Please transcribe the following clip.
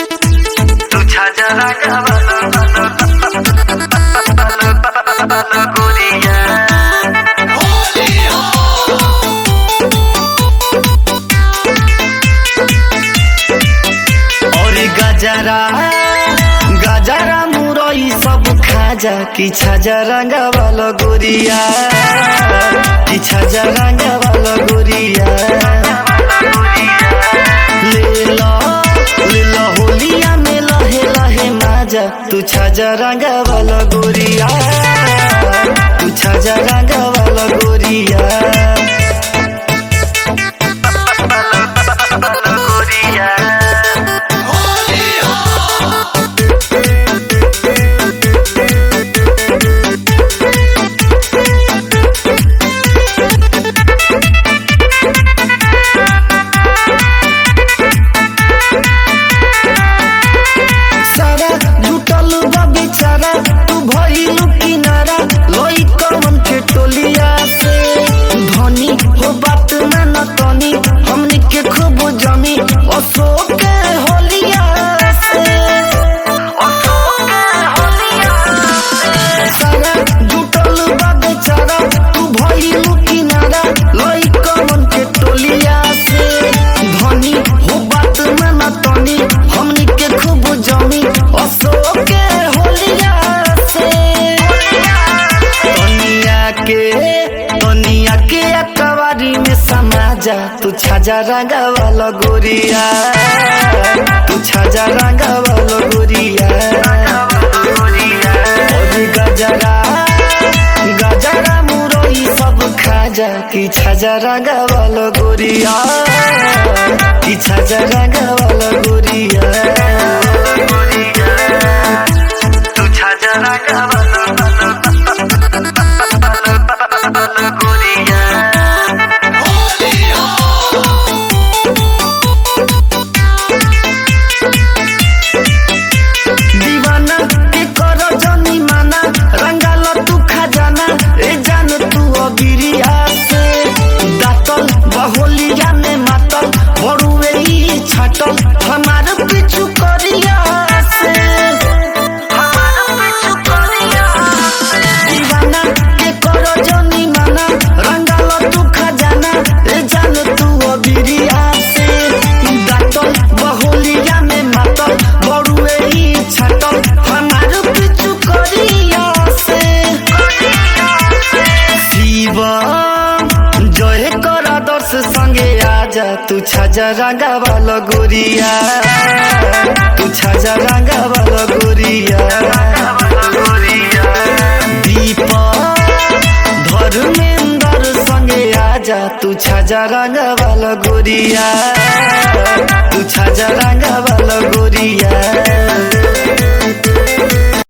तू छाजा गोरिया और गजरा गजरा मुरई सब खाजा कि छाजा रंगा वाला गोरिया कि छाजा रंगा वाला गोरिया ले लो होलिया में लहे लहे माजा तू छाजा रंगा वाला गोरिया तू छाजा रंगा वाला गोरिया तू भइलू किनारा लोई कमन के टोलिया से धनी हो बात ना न तनी हमनी के खूब जमी अशोक के होलिया से सारा जुटल बा बेचारा तू भइलू किनारा लोई कमन के टोलिया से धनी हो बात ना न तनी हमनी के खूब जमी अशोक के दुनिया के अकवारी में समाजा तू छाजा रंगा वाला गोरिया तू छाजा रंगा वाला गोरिया और गजरा गजरा मुरई सब खाजा कि छाजा रंगा वाला गोरिया कि छाजा रंगा वाला गोरिया तू छाजा रंगा वाला दीवाना के करो जनी माना रंगाल तू खजाना ए जान तू अबिरिया से दातल बहोलिया में मातल बड़ुए ही छाटल हमार पीछू करिया से दीवाना के करो जनी माना रंगाल तू खजाना ए जान तू अबिरिया से दातल बहोलिया में मातल बड़ुए ही छाटल हमार पीछू करिया से शिव जय कर आदर्श संगे आजा तू छाजा रंगा वाला गोरिया तू छाजा रंगा वाला गोरिया दीपक धर्मेंद्र संगे आजा तू छाजा रंगा वाला गोरिया